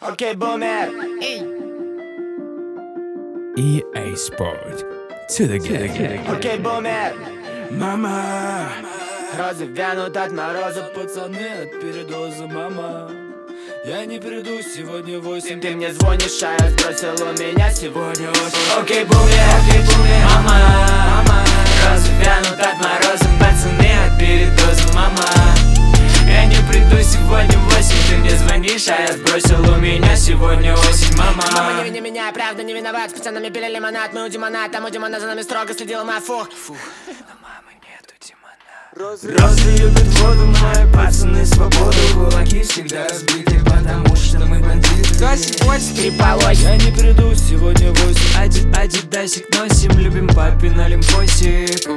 Окей, бумер. EA Sport to the game. Окей, бумер. Мама, Розы вянут от мороза. Пацаны от передоза, мама. Я не приду сегодня в 8. Ты мне звонишь, а я сбросил у меня сегодня 8. Окей, бумер, мама. Розы вянут от мороза. Пацаны от передоза, мама. Я не приду сегодня в 8. Ты мне звонишь, а я сбросил у меня сегодня осень, мама. Мама, не вини меня, правда не виноват. С пацанами пили лимонад, мы у Димона. Там у Димона за нами строго следила моя фу. Розы любят воду, мои пацаны свободу. Кулаки всегда разбиты, потому что мы бандиты. Госик, госик, триполой. Я не приду сегодня в 8. Адидасик носим, любим папин олимпосик.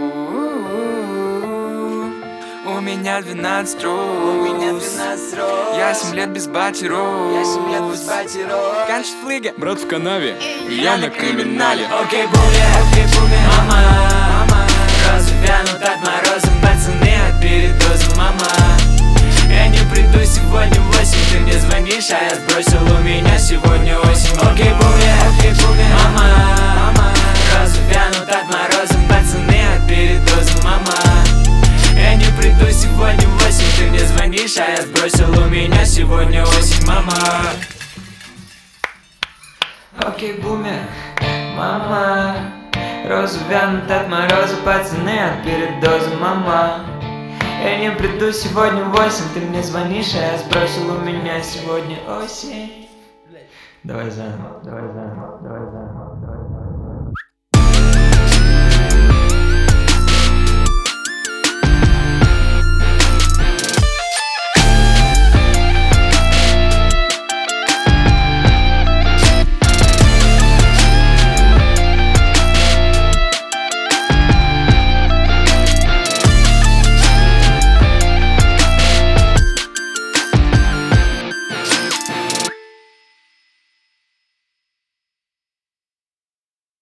У меня 12 роз. Я 7 лет без батеров. Канч флига. Брат в канаве, я на криминале. Окей, бумер, мама. Розы вянут от мороза. Пацаны от передоза, мама. Я не приду сегодня в 8. Ты мне звонишь, а я сбросил у меня сегодня осень. Окей, бумер, мама. Розы вянут от мороза. Пацаны от передоза, мама. Я не приду сегодня в 8. Ты мне звонишь, а я сбросил у меня сегодня осень, мама. Окей, бумер, мама. Розы вянут от мороза, пацаны от передоза, мама. Я не приду сегодня в 8. Ты мне звонишь, а я сбросил у меня сегодня осень. Давай заново.